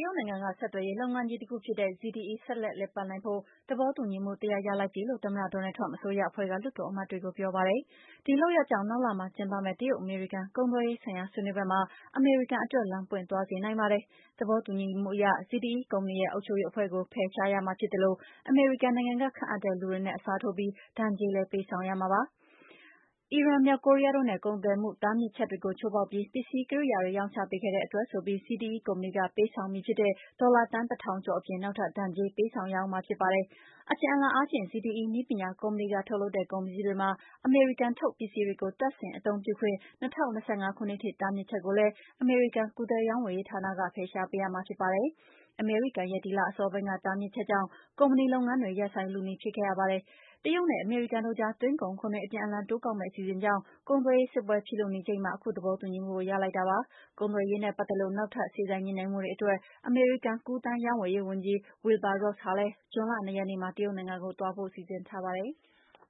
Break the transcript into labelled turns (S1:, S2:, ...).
S1: ရုတ်နိုင်ငံက ဆက်သွယ်ရေးလုပ်ငန်းကြီးတခုဖြစ်တဲ့ ZTE ဆက်လက်လည်ပတ်နိုင်ဖို့ သဘောတူညီမှုတရပ်ရလိုက်ပြီလို့ သမ္မတ Donald Trump အစိုးရအဖွဲ့က လွှတ်တော်အမတ်တွေကိုပြောပါတယ်။ ဒီလုပ်ရပ်ကြောင့် နောက်လမှာကျင်းပမယ့် တရုတ်-အမေရိကန် ကုန်သွယ်ရေးဆိုင်ရာဆွေးနွေးပွဲမှာ အမေရိကန်အတွက် လမ်းပွင့်သွားစေနိုင်ပါတယ်။ သဘောတူညီမှုအရ ZTE ကုမ္ပဏီရဲ့ အုပ်ချုပ်ရေးအဖွဲ့ကို ဖယ်ရှားရမှာဖြစ်သလို အမေရိကန်နိုင်ငံက ခန့်အပ်တဲ့လူတွေနဲ့ အစားထိုးပြီး ဒဏ်ကြေးလည်း ပေးဆောင်ရမှာဖြစ်ပါတယ်။ အီရန်၊ မြောက်ကိုရီးယားတို့နဲ့ ကုန်သွယ်မှုတားမြစ်ချက်တွေကို ချိုးဖောက်ပြီး ပစ္စည်းကိရိယာတွေ ရောင်းချပေးခဲ့တဲ့အတွက်ဆိုပြီး ZTE ကုမ္ပဏီက ပေးဆောင်မည်ဖြစ်တဲ့ ဒေါ်လာသန်း ၁,၀၀၀ ကျော်အပြင် နောက်ထပ် ဒဏ်ကြေးပေးဆောင်ရဦးမှာဖြစ်ပါတယ်။ အပြန်အလှန်အားဖြင့် ZTE နည်းပညာကုမ္ပဏီက ထုတ်လုပ်တဲ့ကုန်ပစ္စည်းတွေမှာ အမေရိကန်ထုတ်ပစ္စည်းတွေကို တပ်ဆင်အသုံးပြုခွင့် ၂၀၂၅ ခုနှစ်ထိ တားမြစ်ချက်ကိုလည်း အမေရိကန် ကူးသန်းရောင်းဝယ်ရေးဌာနက ဖယ်ရှားပေးရမှာဖြစ်ပါတယ်။ အမေရိကန်ရဲ့ ဒီလအစောပိုင်းက တားမြစ်ချက်ကြောင့် ကုမ္ပဏီလုပ်ငန်းတွေ ရပ်ဆိုင်းလုနီးဖြစ်ခဲ့ရပါတယ်။ တရုတ်နဲ့ အမေရိကန်တို့ကြား သွင်းကုန်ခွန်တွေ အပြန်အလှန်တိုးကောက်မယ့်အစီအစဉ်ကြောင့် ကုန်သွယ်ရေးစစ်ပွဲဖြစ်လုနီးချိန်မှာ အခုသဘောတူညီမှုကိုရလိုက်တာပါ။ ကုန်သွယ်ရေးနဲ့ပတ်သက်လို့ နောက်ထပ် စေ့စပ်ညှိနှိုင်းမှုတွေအတွက် အမေရိကန် ကူးသန်းရောင်းဝယ်ရေးဝန်ကြီး Wilbur Ross ဟာလည်း ဇွန်လ ၂ ရက်နေ့မှာ တရုတ်နိုင်ငံကိုသွားဖို့ စီစဉ်ထားပါတယ်။